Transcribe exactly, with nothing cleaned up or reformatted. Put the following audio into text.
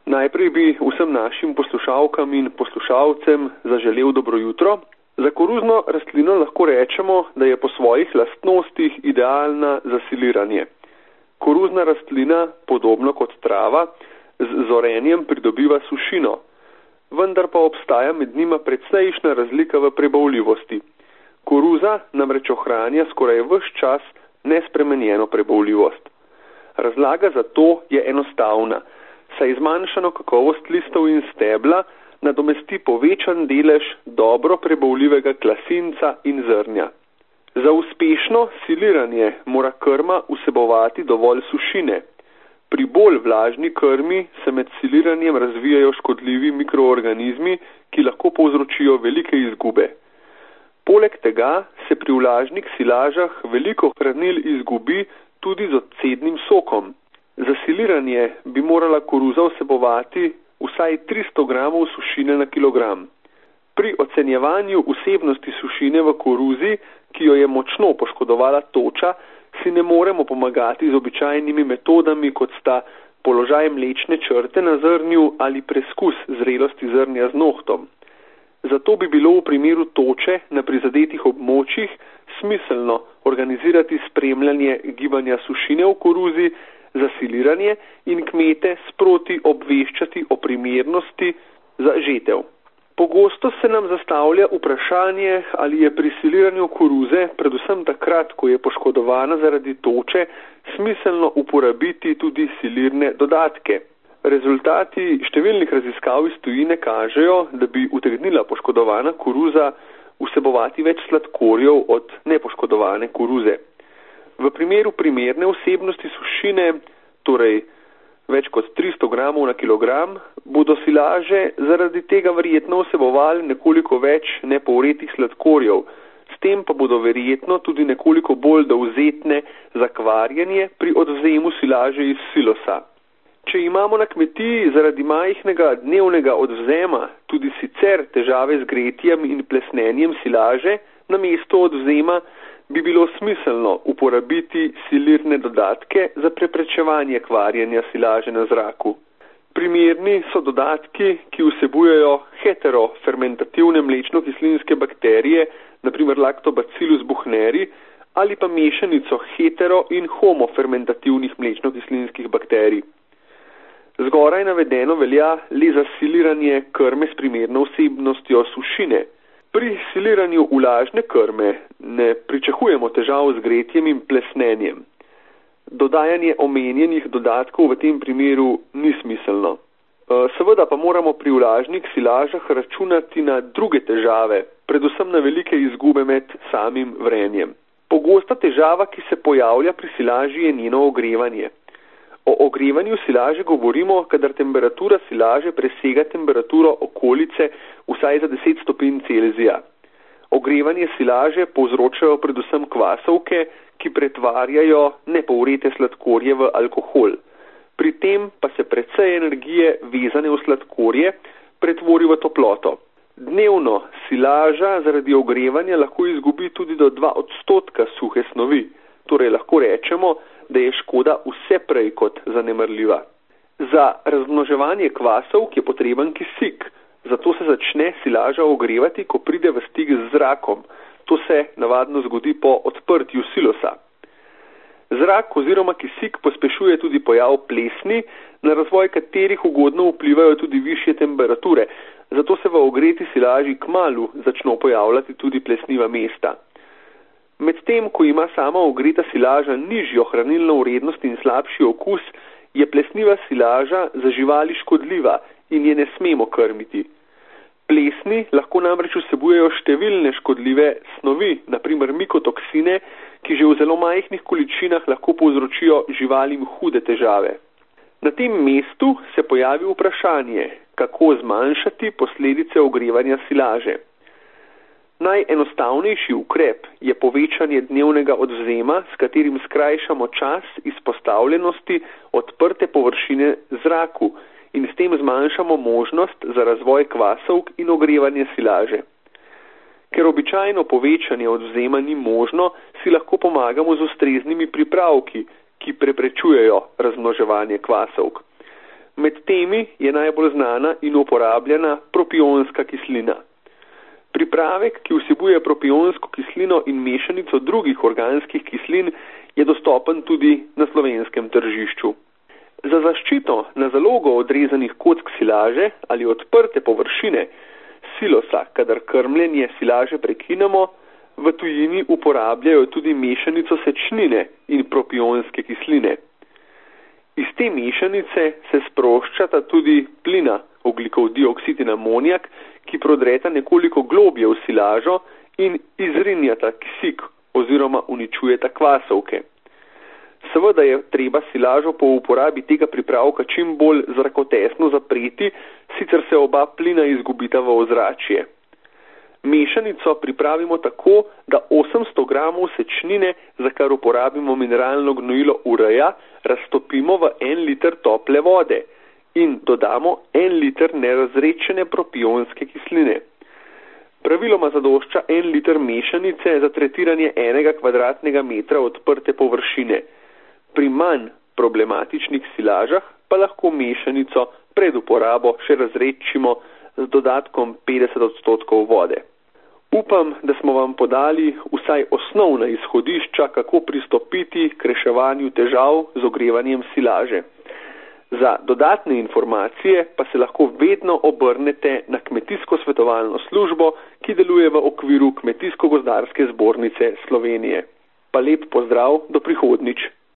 Najprej bi vsem našim poslušalkam in poslušalcem zaželel dobro jutro. Za koruzno rastlino lahko rečemo, da je po svojih lastnostih idealna za siliranje. Koruzna rastlina, podobno kot trava, z zorenjem pridobiva sušino, vendar pa obstaja med njima precejšnja razlika v prebavljivosti. Koruza namreč ohranja skoraj ves čas nespremenjeno prebavljivost. Razlaga za to je enostavna, saj zmanjšano kakovost listov in stebla nadomesti povečan delež dobro prebavljivega klasinca in zrnja. Za uspešno siliranje mora krma vsebovati dovolj sušine. Pri bolj vlažni krmi se med siliranjem razvijajo škodljivi mikroorganizmi, ki lahko povzročijo velike izgube. Poleg tega se pri vlažnih silažah veliko hranil izgubi tudi z odcednim sokom. Za siliranje bi morala koruza vsebovati vsaj tristo gramov sušine na kilogram. Pri ocenjevanju vsebnosti sušine v koruzi, ki jo je močno poškodovala toča, si ne moremo pomagati z običajnimi metodami, kot sta položaj mlečne črte na zrnju ali preskus zrelosti zrnja z nohtom. Zato bi bilo v primeru toče na prizadetih območjih smiselno organizirati spremljanje gibanja sušine v koruzi za siliranje in kmete sproti obveščati o primernosti za žetev. Pogosto se nam zastavlja vprašanje, ali je pri siliranju koruze, predvsem takrat, ko je poškodovana zaradi toče, smiselno uporabiti tudi silirne dodatke. Rezultati številnih raziskav iz tujine kažejo, da bi utegnila poškodovana koruza vsebovati več sladkorjev od nepoškodovane koruze. V primeru primerne vsebnosti sušine, torej več kot tristo gramov na kilogram, bodo silaže zaradi tega verjetno vsebovali nekoliko več nepovretih sladkorjev, s tem pa bodo verjetno tudi nekoliko bolj dovzetne za kvarjenje pri odvzemu silaže iz silosa. Če imamo na kmetiji zaradi majhnega dnevnega odvzema tudi sicer težave z gretjem in plesnenjem silaže, namesto odvzema bi bilo smiselno uporabiti silirne dodatke za preprečevanje kvarjenja silaže na zraku. Primerni so dodatki, ki vsebujejo heterofermentativne mlečno-kislinske bakterije, naprimer Lactobacillus buchneri, ali pa mešanico hetero- in homofermentativnih mlečno-kislinskih bakterij. Zgoraj navedeno velja le za siliranje krme s primerno vsebnostjo sušine. Pri siliranju vlažne krme ne pričakujemo težav z gretjem in plesnenjem. Dodajanje omenjenih dodatkov v tem primeru ni smiselno. Seveda pa moramo pri vlažnih silažah računati na druge težave, predvsem na velike izgube med samim vrenjem. Pogosta težava, ki se pojavlja pri silaži, je njeno ogrevanje. O ogrevanju silaže govorimo, kadar temperatura silaže presega temperaturo okolice vsaj za deset stopinj Celzija. Ogrevanje silaže povzročajo predvsem kvasovke, ki pretvarjajo nepovrete sladkorje v alkohol. Pri tem pa se precej energije vezane v sladkorje pretvori v toploto. Dnevno silaža zaradi ogrevanja lahko izgubi tudi do dva odstotka suhe snovi, torej lahko rečemo, da je škoda vse prej kot zanemarljiva. Za razmnoževanje kvasovk je potreben kisik, zato se začne silaža ogrevati, ko pride v stik z zrakom. To se navadno zgodi po odprtju silosa. Zrak oziroma kisik pospešuje tudi pojav plesni, na razvoj katerih ugodno vplivajo tudi višje temperature, zato se v ogreti silaži kmalu začno pojavljati tudi plesniva mesta. Medtem, ko ima sama ogreta silaža nižjo hranilno vrednost in slabši okus, je plesniva silaža za živali škodljiva in je ne smemo krmiti. Plesni lahko namreč vsebujejo številne škodljive snovi, naprimer mikotoksine, ki že v zelo majhnih količinah lahko povzročijo živalim hude težave. Na tem mestu se pojavi vprašanje, kako zmanjšati posledice ogrevanja silaže. Najenostavnejši ukrep je povečanje dnevnega odvzema, s katerim skrajšamo čas izpostavljenosti odprte površine zraku in s tem zmanjšamo možnost za razvoj kvasovk in ogrevanje silaže. Ker običajno povečanje odvzema ni možno, si lahko pomagamo z ustreznimi pripravki, ki preprečujejo razmnoževanje kvasovk. Med temi je najbolj znana in uporabljena propionska kislina. Pripravek, ki vsebuje propionsko kislino in mešanico drugih organskih kislin, je dostopen tudi na slovenskem tržišču. Za zaščito na zalogo odrezanih kock silaže ali odprte površine silosa, kadar krmljenje silaže prekinemo, v tujini uporabljajo tudi mešanico sečnine in propionske kisline. Iz te mešanice se sproščata tudi plina, ogljikov dioksid in amonijak, ki prodreta nekoliko globje v silažo in izrinjata kisik oziroma uničujeta kvasovke. Seveda je treba silažo po uporabi tega pripravka čim bolj zrakotesno zapreti, sicer se oba plina izgubita v ozračje. Mešanico pripravimo tako, da osemsto gramov sečnine, za kar uporabimo mineralno gnojilo ureja, raztopimo v en liter tople vode in dodamo en liter nerazredčene propionske kisline. Praviloma zadošča en liter mešanice za tretiranje enega kvadratnega metra odprte površine. Pri manj problematičnih silažah pa lahko mešanico pred uporabo še razredčimo z dodatkom petdeset odstotkov vode. Upam, da smo vam podali vsaj osnovna izhodišča, kako pristopiti k reševanju težav z ogrevanjem silaže. Za dodatne informacije pa se lahko vedno obrnete na Kmetijsko svetovalno službo, ki deluje v okviru Kmetijsko-gozdarske zbornice Slovenije. Pa lep pozdrav, do prihodnjič.